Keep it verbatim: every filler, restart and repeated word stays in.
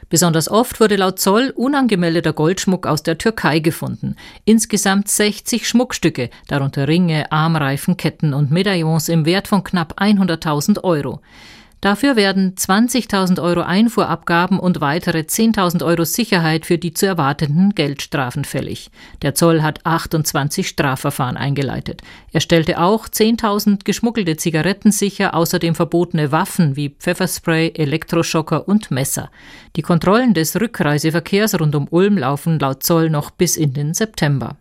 Besonders oft wurde laut Zoll unangemeldeter Goldschmuck aus der Türkei gefunden. Insgesamt sechzig Schmuckstücke, darunter Ringe, Armreifen, Ketten und Medaillons im Wert von knapp hunderttausend Euro. Dafür werden zwanzigtausend Euro Einfuhrabgaben und weitere zehntausend Euro Sicherheit für die zu erwartenden Geldstrafen fällig. Der Zoll hat achtundzwanzig Strafverfahren eingeleitet. Er stellte auch zehntausend geschmuggelte Zigaretten sicher, außerdem verbotene Waffen wie Pfefferspray, Elektroschocker und Messer. Die Kontrollen des Rückreiseverkehrs rund um Ulm laufen laut Zoll noch bis in den September.